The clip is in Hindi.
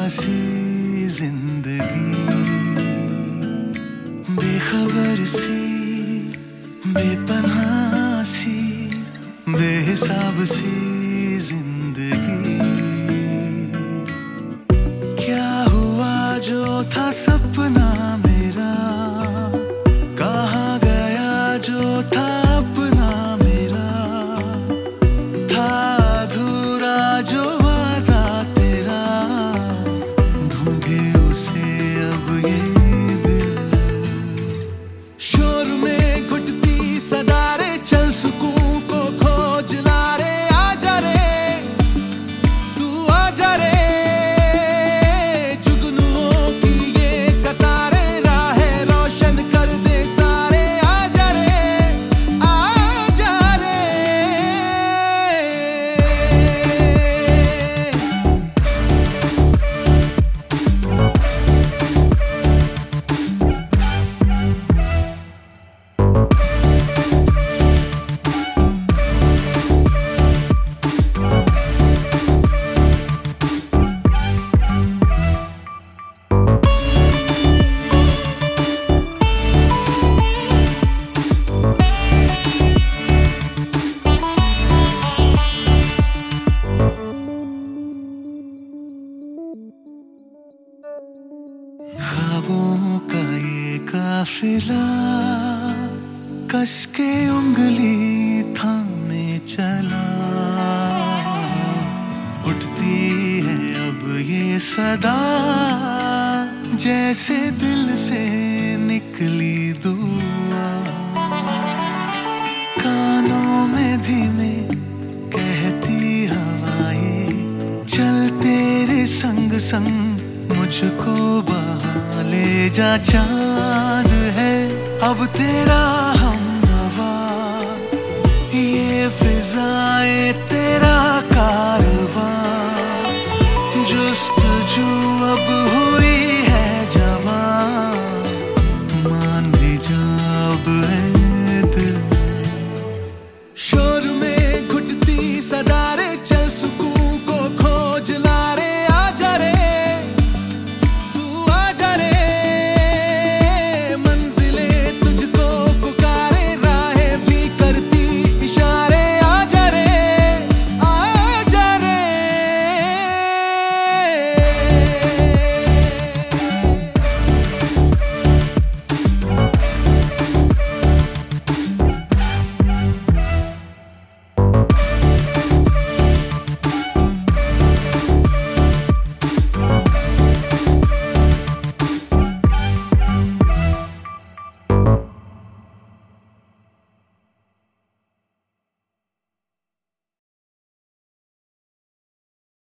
सी जिंदगी, बेखबर सी, बेपनाह सी, बेहिसाब सी जिंदगी। क्या हुआ जो था सपना मेरा, कहाँ गया जो था अपना मेरा, था अधूरा जो वादा तेरा, ढूंढे उसे अब ये दिल। शोर में घुटती सदा रे, चल सुकून को खोज ला रे, आजा रे तू आजा रे, जुगनुओं की ये कतारें राहें रोशन कर दे सारे, आजा रे आजा रे। ख्वाबों का ये काफिला कस के उंगली थामे चला, उठती है अब ये सदा जैसे दिल से निकली दुआ। कानों में धीमे कहती हवाएं, चल तेरे संग संग मुझको बहा ले जा, चांद है अब तेरा हमनवा, ये फिजाएं तेरा कारवां, जुस्तजू अब